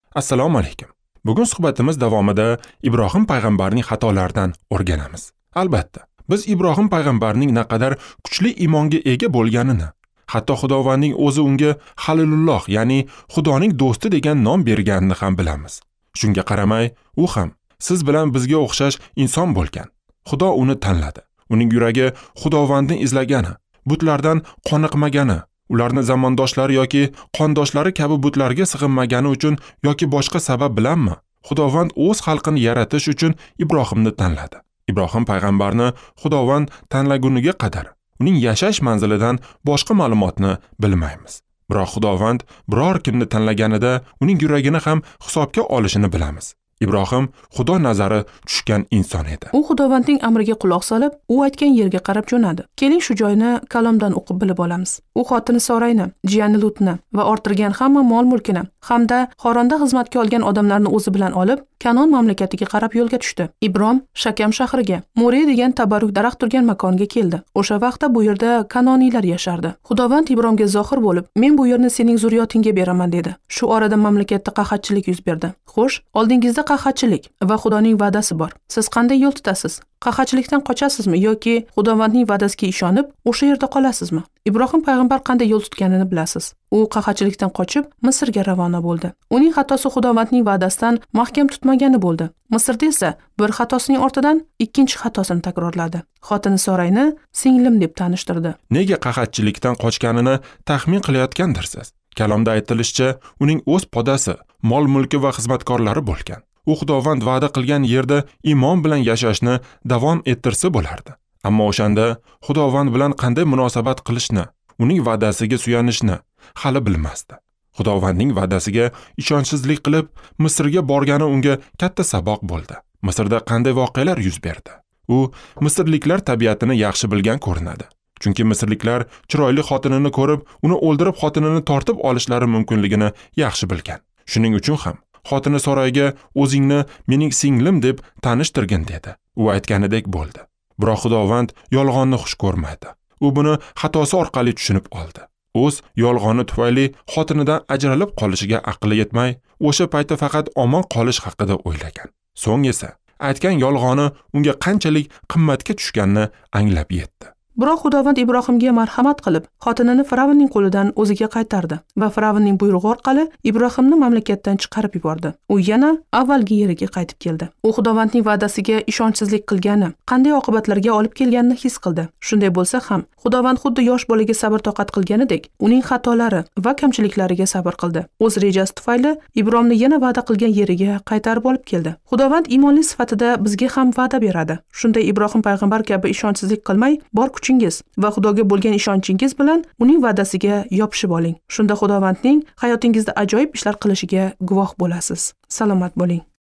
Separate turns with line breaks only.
Assalomu alaykum. Bugun suhbatimiz davomida Ibrohim payg'ambarning xatolaridan o'rganamiz. Albatta, biz Ibrohim payg'ambarning naqadar kuchli iymonga ega bo'lganini, hatto Xudovandning o'zi unga Halilulloh, ya'ni Xudoning do'sti degan nom berganini ham bilamiz. Shunga qaramay, u ham siz bilan bizga o'xshash inson bo'lgan. Xudo uni tanladi. Uning yuragi Xudovandni izlagani, butlardan qoniqmagani, ularni zamondoshlari yoki qondoshlari kabi butlarga sig'inmagani uchun yoki boshqa sabab bilanmi, Xudovand o'z xalqini yaratish uchun Ibrohimni tanladi. Ibrohim payg'ambarni Xudovand tanlaguniga qadar uning yashash manzilidan boshqa ma'lumotni bilmaymiz. Biroq Xudovand biror kimni tanlaganida uning yuragini ham hisobga olishini bilamiz. Ibrohim Xudo nazari tushgan inson edi.
U Xudovandning amriga quloq solib, u aytgan yerga qarab jo'nadi. Keling shu joyni kalomdan o'qib bilib olamiz. U xotini Sorayni, jiyani Lutni va orttirgan hamma mol-mulkini hamda Xoronda xizmatga olgan odamlarni o'zi bilan olib, Kanon mamlakatiga qarab yo'lga tushdi. Ibrom Shakam shahriga, Moriya degan tabarruk daraxt turgan makonga keldi. O'sha vaqtda bu yerda Kanoniylar yashardi. Xudovand Ibromga zohir bo'lib, "Men bu yerni sening zurriyotingga beraman" dedi. Shu orada mamlakatda qahatchilik yuz berdi. Xo'sh, oldingizda qahatchilik va Xudoning va'dasi bor. Siz qanday yo'l tutasiz? Qahatchilikdan qochasizmi yoki Xudovandning va'dasiga ishonib, o'sha yerda qolasizmi? Ibrohim payg'ambar qanday yo'l tutganini bilasiz. U qahatchilikdan qochib Misrga ravona bo'ldi. Uning xatosi Xudovandning va'dasidan mahkam tutmagani bo'ldi. Misrda esa bir xatosining ortidan ikkinchi xatosini takrorladi. Xotini Sorayni singlim deb tanishtirdi.
Nega qahatchilikdan qochganini taxmin qilayotgandirsiz. Kalomda aytilishicha, uning o'z podasi, mol-mulki va xizmatkorlari bo'lgan. U Xudovand va'da qilgan yerda iymon bilan yashashni davom ettirsa bo'lardi. Ammo o'shanda Xudovand bilan qanday munosabat qilishni, uning va'dasiga suyanishni hali bilmasdi. Xudovandning va'dasiga ishonchsizlik qilib, Misrga borgani unga katta saboq bo'ldi. Misrda qanday voqealar yuz berdi? U misrliklar tabiatini yaxshi bilgan ko'rinadi. Chunki misrliklar chiroyli xotinini ko'rib, uni o'ldirib xotinini tortib olishlari mumkinligini yaxshi bilgan. Shuning uchun ham xotini Sorayga "O'zingni mening singlim deb tanishtirgin" dedi. U aytganidek bo'ldi. Biroq Xudovand yolg'onni xush ko'rmadi. U buni xatosi orqali tushunib oldi. O'z yolg'oni tufayli xotinidan ajralib qolishiga aqli yetmay, o'sha paytda faqat omon qolish haqida o'ylagan. So'ng esa aytgan yolg'oni unga qanchalik qimmatga tushganini anglab yetdi.
Biroq Xudovand Ibrohimga marhamat qilib, xotinini Firavnning qo'lidan o'ziga qaytardi va Firavnning buyrug'i orqali Ibrohimni mamlakatdan chiqarib yubordi. U yana avvalgi yeriga qaytib keldi. U Xudovandning va'dasiga ishonchsizlik qilgani, qanday oqibatlarga olib kelganini his qildi. Shunday bo'lsa ham, Xudovand xuddi yosh bolaga sabr-toqat qilganidek, uning xatolari va kamchiliklariga sabr qildi. O'z rejasi tufayli Ibromni yana va'da qilgan yeriga qaytarib olib keldi. Xudovand iymonli sifatida bizga ham va'da beradi. Shunday Ibrohim payg'ambar kabi ishonchsizlik qilmay, bor kuchingiz va Xudoga bo'lgan ishonchingiz bilan uning va'dasiga yopishib oling. Shunda Xudovandning hayotingizda ajoyib ishlar qilishiga guvoh bo'lasiz. Salomat bo'ling.